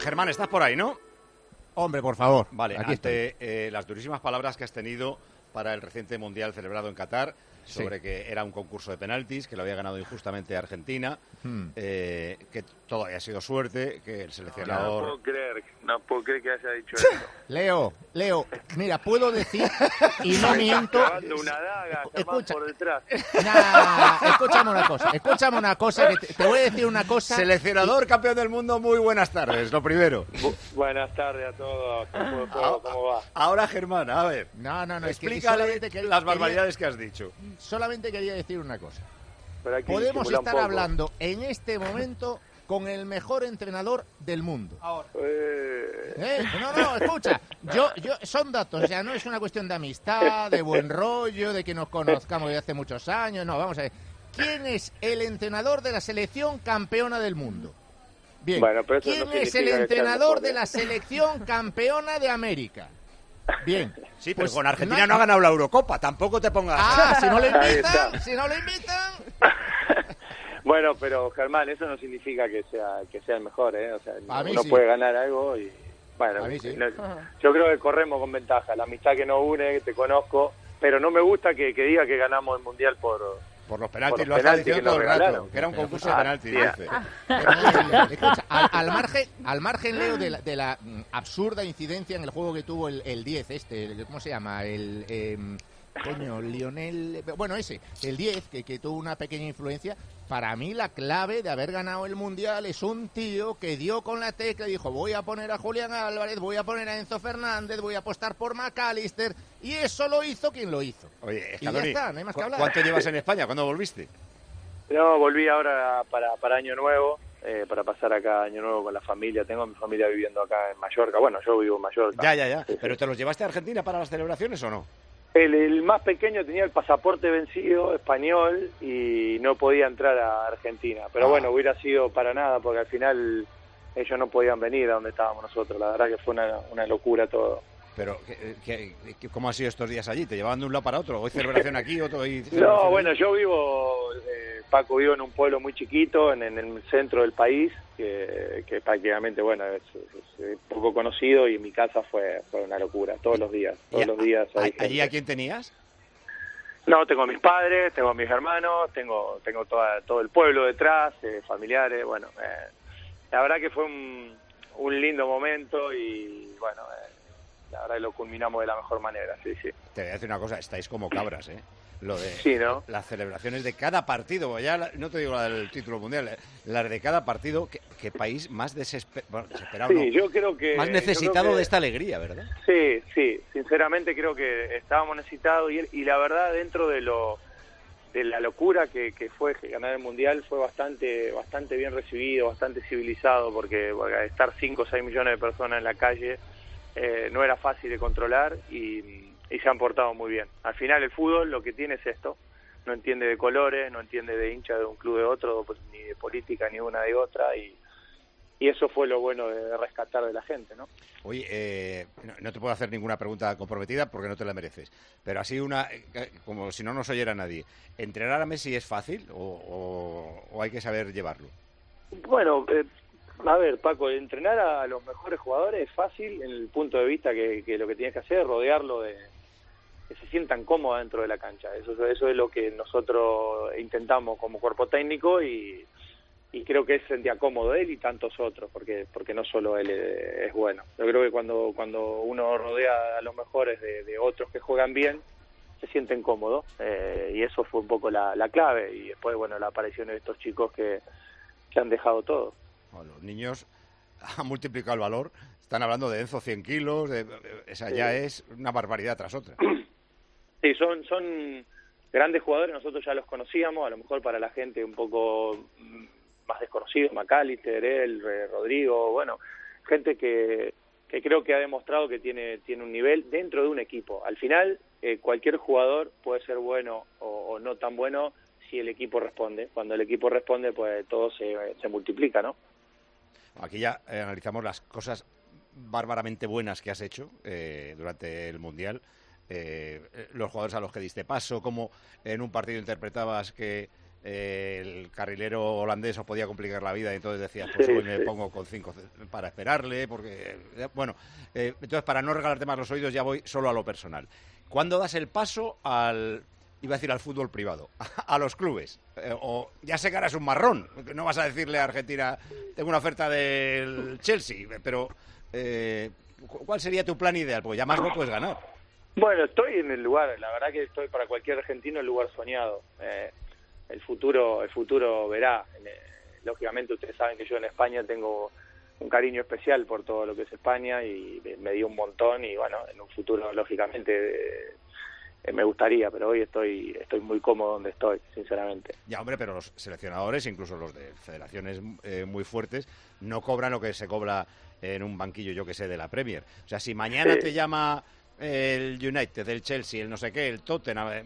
Germán, estás por ahí, ¿no? Hombre, por favor. Vale, aquí ante las durísimas palabras que has tenido para el reciente Mundial celebrado en Qatar, sobre que era un concurso de penaltis, que lo había ganado injustamente Argentina, que todo había sido suerte, que el seleccionador... No puedo creer que haya dicho eso. Leo, mira, puedo decir, y no miento... Una daga, escucha, por detrás. Escúchame una cosa, que te voy a decir una cosa... Seleccionador, campeón del mundo, muy buenas tardes, lo primero. Buenas tardes a todos, ¿cómo va? Ahora, Germán, a ver, No, explícale las barbaridades que has dicho. Solamente quería decir una cosa. Podemos estar hablando en este momento con el mejor entrenador del mundo. Ahora. No, escucha, yo son datos, o sea, no es una cuestión de amistad, de buen rollo, de que nos conozcamos desde hace muchos años, no, vamos a ver. ¿Quién es el entrenador de la selección campeona del mundo? Bien, bueno, pero ¿quién es el entrenador de la selección campeona de América? Bien. Sí, pero pues con Argentina no ha ganado la Eurocopa, tampoco te pongas... si no lo invitan... Bueno, pero Germán, eso no significa que sea el mejor, ¿eh? O sea, uno sí puede ganar algo y... Bueno, sí. Yo creo que corremos con ventaja. La amistad que nos une, te conozco, pero no me gusta que diga que ganamos el Mundial por los penaltis, lo está diciendo todo el rato, que era un concurso de penaltis, dice. Escucha, al margen, Leo, de la absurda incidencia en el juego que tuvo el 10 ¿cómo se llama? Lionel... Bueno, el 10, que tuvo una pequeña influencia. Para mí la clave de haber ganado el Mundial es un tío que dio con la tecla y dijo: voy a poner a Julián Álvarez, voy a poner a Enzo Fernández, voy a apostar por McAllister, y eso lo hizo quien lo hizo. Oye, y ya está, no hay más que hablar. ¿Cuánto llevas en España? ¿Cuándo volviste? No, volví ahora para Año Nuevo, para pasar acá Año Nuevo con la familia. Tengo a mi familia viviendo acá en Mallorca. Bueno, yo vivo en Mallorca. Ya. Sí, ¿pero te los llevaste a Argentina para las celebraciones o no? El más pequeño tenía el pasaporte vencido, español, y no podía entrar a Argentina. Pero bueno, hubiera sido para nada, porque al final ellos no podían venir a donde estábamos nosotros. La verdad que fue una locura todo. Pero, ¿cómo ha sido estos días allí? ¿Te llevaban de un lado para otro? ¿Hoy celebración aquí, otro ahí? No, bueno, yo Paco, vivo en un pueblo muy chiquito, en el centro del país, que prácticamente, bueno, es poco conocido, y mi casa fue una locura, todos los días. ¿Allí a quién tenías? No, tengo a mis padres, tengo a mis hermanos, tengo todo el pueblo detrás, familiares, bueno, la verdad que fue un lindo momento y, bueno, la verdad que lo culminamos de la mejor manera, sí. Te voy a decir una cosa, estáis como cabras, ¿eh? Lo de sí, ¿no? Las celebraciones de cada partido, no te digo la del título mundial, las de cada partido, qué país más desesperado, sí, yo creo que más necesitado de esta alegría, ¿verdad? Sí, sinceramente creo que estábamos necesitados y la verdad, dentro de la locura que fue ganar el Mundial, fue bastante bien recibido, bastante civilizado, porque estar 5 o 6 millones de personas en la calle no era fácil de controlar y se han portado muy bien. Al final el fútbol lo que tiene es esto, no entiende de colores, no entiende de hincha de un club de otro, pues, ni de política ni una de otra, y eso fue lo bueno de rescatar de la gente, ¿no? Oye, no te puedo hacer ninguna pregunta comprometida porque no te la mereces, pero así como si no nos oyera nadie, ¿entrenar a Messi es fácil o hay que saber llevarlo? Bueno, a ver, Paco, entrenar a los mejores jugadores es fácil en el punto de vista que lo que tienes que hacer es rodearlo de que se sientan cómodos dentro de la cancha. Eso es lo que nosotros intentamos como cuerpo técnico y creo que él se sentía cómodo, él y tantos otros, porque no solo él es bueno. Yo creo que cuando uno rodea a los mejores de otros que juegan bien, se sienten cómodos, y eso fue un poco la clave, y después, bueno, la aparición de estos chicos que han dejado todo. Bueno, los niños han multiplicado el valor, están hablando de Enzo 100 kilos, ya es una barbaridad tras otra. Sí, son grandes jugadores, nosotros ya los conocíamos, a lo mejor para la gente un poco más desconocido, McAllister, Rodrigo, bueno, gente que creo que ha demostrado que tiene un nivel dentro de un equipo. Al final, cualquier jugador puede ser bueno o no tan bueno si el equipo responde. Cuando el equipo responde, pues todo se multiplica, ¿no? Aquí ya analizamos las cosas bárbaramente buenas que has hecho durante el Mundial. Los jugadores a los que diste paso, cómo en un partido interpretabas que el carrilero holandés os podía complicar la vida y entonces decías, pues hoy me pongo con 5 para esperarle, porque, bueno, entonces para no regalarte más los oídos ya voy solo a lo personal. ¿Cuándo das el paso iba a decir al fútbol privado, a los clubes? O ya sé que ahora es un marrón, no vas a decirle a Argentina, tengo una oferta del Chelsea, pero ¿cuál sería tu plan ideal? Porque ya más no puedes ganar. Bueno, estoy en el lugar, la verdad que estoy para cualquier argentino el lugar soñado. El futuro verá. Lógicamente ustedes saben que yo en España tengo un cariño especial por todo lo que es España y me dio un montón y bueno, en un futuro lógicamente me gustaría, pero hoy estoy muy cómodo donde estoy, sinceramente. Ya, hombre, pero los seleccionadores, incluso los de federaciones muy fuertes, no cobran lo que se cobra en un banquillo, yo que sé, de la Premier. O sea, si mañana te llama el United, el Chelsea, el no sé qué, el Tottenham,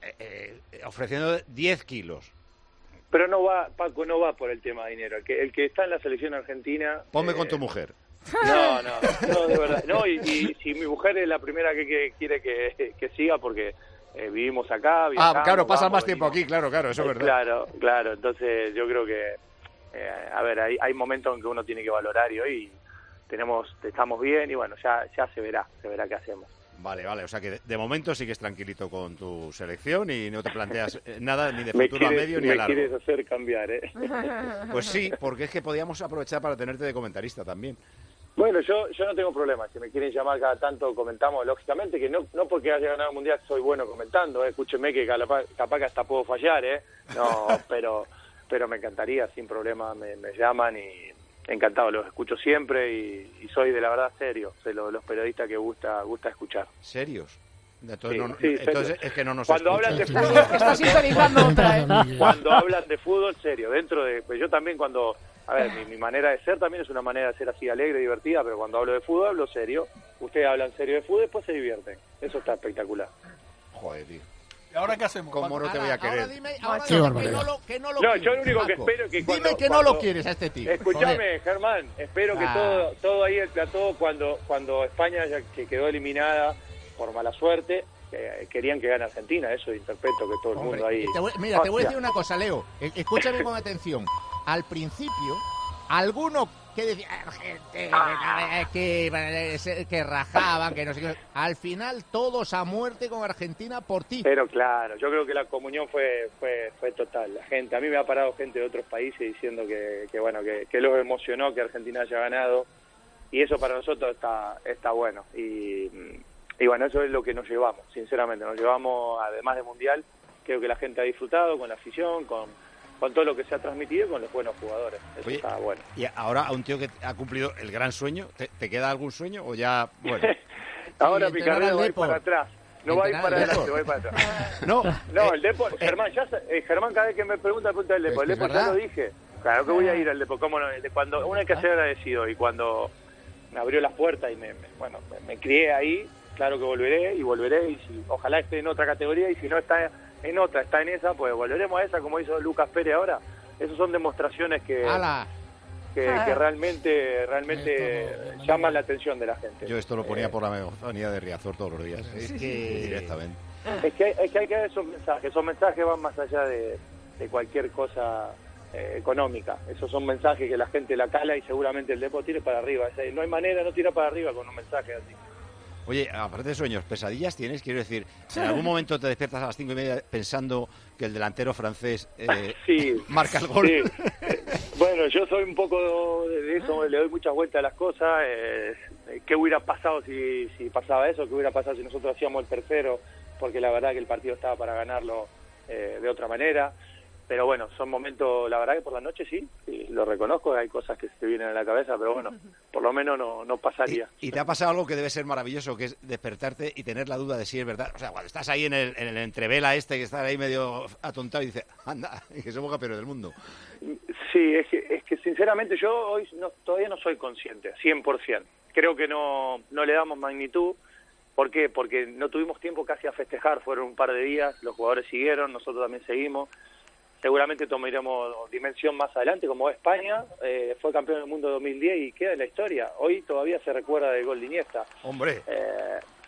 ofreciendo 10 kilos. Pero no va, Paco, no va por el tema de dinero. El que está en la selección argentina... Ponme con tu mujer. No, de verdad. No, y si mi mujer es la primera que quiere que siga, porque vivimos acá, viajamos, claro, pasa más tiempo aquí, claro, eso es verdad. Claro, entonces yo creo que, a ver, hay momentos en que uno tiene que valorar y hoy estamos bien y bueno, ya se verá qué hacemos. Vale, o sea que de momento sigues tranquilito con tu selección y no te planteas nada ni de futuro a medio ni a largo. Me quieres hacer cambiar, Pues sí, porque es que podíamos aprovechar para tenerte de comentarista también. Bueno, yo no tengo problema, si me quieren llamar cada tanto comentamos, lógicamente que no porque haya ganado el Mundial soy bueno comentando, escúcheme que capaz que hasta puedo fallar, no, pero me encantaría, sin problema, me llaman y encantado, los escucho siempre y soy de la verdad serio, de los periodistas que gusta escuchar. ¿Serios? Entonces, entonces es que no nos cuando escuchan. hablan de fútbol, está sintonizando otra, cuando hablan de fútbol, serio, pues yo también cuando, a ver, mi manera de ser también es una manera de ser así alegre, divertida, pero cuando hablo de fútbol hablo serio, ustedes hablan serio de fútbol, después se divierten, eso está espectacular. Joder, tío. ¿Y ahora qué hacemos? ¿Cómo no te voy a querer? Ahora dime que no lo No, quieres, yo lo único que Paco. espero que Dime que no lo quieres a este tío. Escúchame, Germán, espero que todo ahí el plató, cuando España ya que quedó eliminada por mala suerte, querían que gane Argentina, eso interpreto que todo el mundo ahí... Te voy a decir una cosa, Leo, escúchame con atención. Al principio, alguno que decía que rajaban, que no sé qué, al final todos a muerte con Argentina por ti. Pero claro, yo creo que la comunión fue total. La gente, a mí me ha parado gente de otros países diciendo que los emocionó que Argentina haya ganado y eso para nosotros está bueno y bueno, eso es lo que nos llevamos, sinceramente, nos llevamos además del Mundial, creo que la gente ha disfrutado con la afición, con todo lo que se ha transmitido y con los buenos jugadores. Eso está bueno. Y ahora a un tío que ha cumplido el gran sueño, ¿te queda algún sueño o ya, bueno? Ahora mi carrera va a ir para atrás. No va a ir para adelante, va a ir para atrás. No, el Depor, Germán, Germán cada vez que me pregunta del Depor. El Depor ya lo dije. Claro que voy a ir al Depor. ¿Cómo no? Cuando una vez que sea agradecido y cuando me abrió las puertas y me crié ahí, claro que volveré y si, ojalá esté en otra categoría y si no está en otra, está en esa, pues volveremos a esa como hizo Lucas Pérez ahora. Esas son demostraciones que realmente llaman la atención de la gente. Yo esto lo ponía por la megafonía de Riazor todos los días. Es que directamente. Es que hay que ver esos mensajes van más allá de cualquier cosa económica. Esos son mensajes que la gente la cala y seguramente el Depor tire para arriba. No hay manera, no tira para arriba con un mensaje así. Oye, aparte de sueños, ¿pesadillas tienes? Quiero decir, ¿en algún momento te despiertas a las 5:30 pensando que el delantero francés marca el gol? Sí. Bueno, yo soy un poco de eso, le doy muchas vueltas a las cosas. ¿Qué hubiera pasado si pasaba eso? ¿Qué hubiera pasado si nosotros hacíamos el tercero? Porque la verdad que el partido estaba para ganarlo de otra manera. Pero bueno, son momentos, la verdad que por la noche sí, lo reconozco, hay cosas que se te vienen a la cabeza, pero bueno, por lo menos no pasaría. ¿Y te ha pasado algo que debe ser maravilloso, que es despertarte y tener la duda de si es verdad? O sea, cuando estás ahí en el entrevela que estás ahí medio atontado y dices, anda, que somos campeones del mundo. Sí, es que sinceramente yo hoy todavía no soy consciente, 100%. Creo que no le damos magnitud. ¿Por qué? Porque no tuvimos tiempo casi a festejar, fueron un par de días, los jugadores siguieron, nosotros también seguimos. Seguramente tomaremos dimensión más adelante, como España, fue campeón del mundo 2010 y queda en la historia. Hoy todavía se recuerda del gol de Iniesta. ¡Hombre!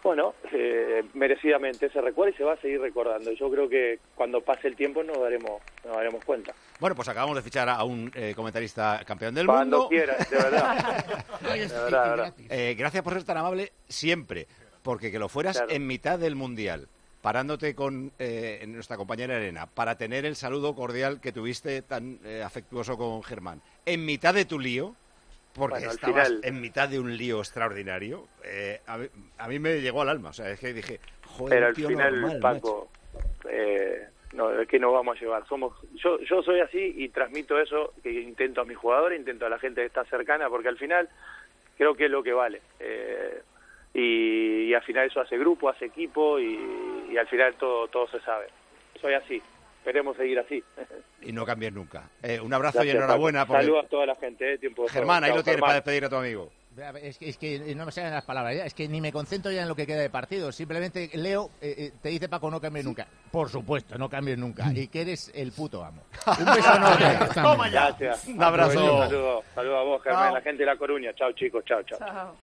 Bueno, merecidamente se recuerda y se va a seguir recordando. Yo creo que cuando pase el tiempo nos daremos cuenta. Bueno, pues acabamos de fichar a un comentarista campeón del Cuando mundo. quieras, de verdad. De verdad. Gracias por ser tan amable siempre, porque que lo fueras Claro. en mitad del Mundial, parándote con nuestra compañera Elena, para tener el saludo cordial que tuviste tan afectuoso con Germán, en mitad de tu lío, porque Bueno, al estabas final- en mitad de un lío extraordinario, a mí me llegó al alma. O sea, es que dije, joder, Pero un al tío final, normal, Paco, no, ¿qué nos vamos a llevar? Yo soy así y transmito eso, que intento a mis jugadores, intento a la gente que está cercana, porque al final creo que es lo que vale. Y al final eso hace grupo, hace equipo y al final todo se sabe. Soy así, esperemos seguir así. Y no cambies nunca. Un abrazo Gracias, y enhorabuena. Paco. Porque... Saludos a toda la gente, tiempo de Germán, juego. ahí Chao, lo tienes Germán. para despedir a tu amigo. Es que no me salen las palabras ya. Es que ni me concentro ya en lo que queda de partido. Simplemente leo, te dice Paco, no cambies nunca. Por supuesto, no cambies nunca. Y que eres el puto amo. Un beso enorme. Toma ya. Gracias. Un abrazo. Saludos a vos, Germán, Chao. la gente de La Coruña. Chao, chicos. Chao. Chao.